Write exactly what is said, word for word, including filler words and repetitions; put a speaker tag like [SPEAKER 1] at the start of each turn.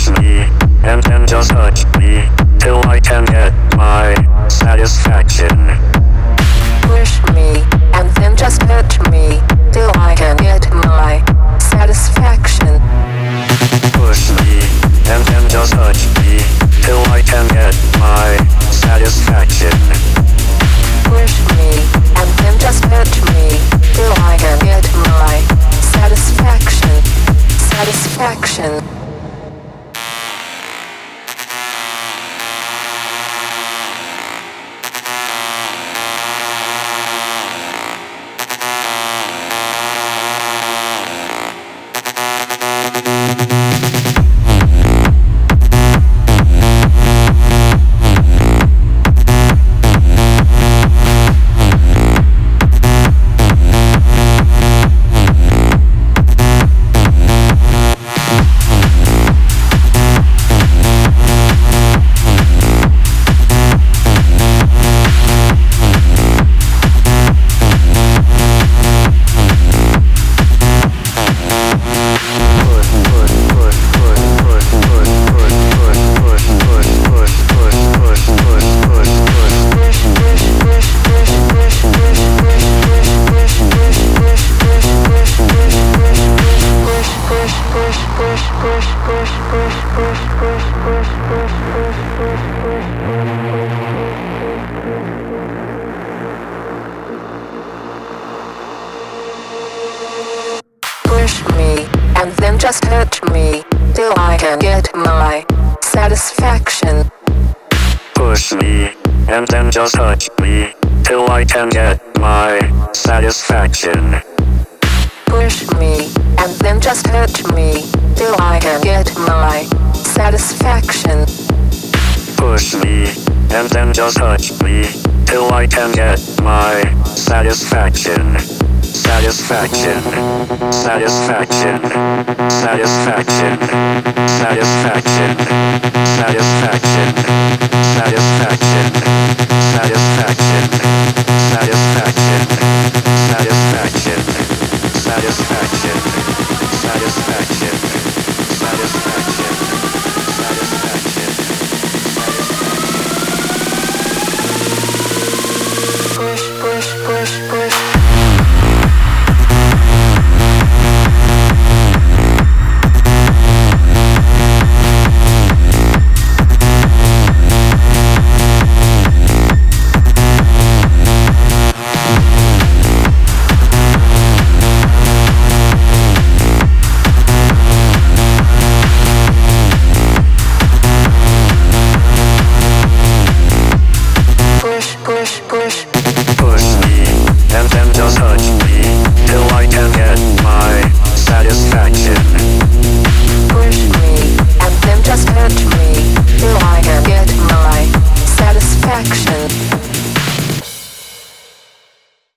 [SPEAKER 1] Push me, and then just touch me, till I can get my satisfaction.
[SPEAKER 2] Push me, and then just touch me, till I can get my satisfaction.
[SPEAKER 1] Push me, and then just touch me, till I can get my satisfaction.
[SPEAKER 2] Push me, and then just touch me, till I can get my satisfaction. Satisfaction. Push me, and then just touch me, till I can get my satisfaction.
[SPEAKER 1] Push me, and then just touch me, till I can get my satisfaction.
[SPEAKER 2] Push me, and then just touch me, till I can get my satisfaction.
[SPEAKER 1] Push me, and then just touch me, till I can get my satisfaction. Satisfaction, satisfaction, satisfaction, satisfaction, satisfaction, satisfaction, satisfaction, satisfaction, satisfaction, satisfaction, satisfaction, satisfaction.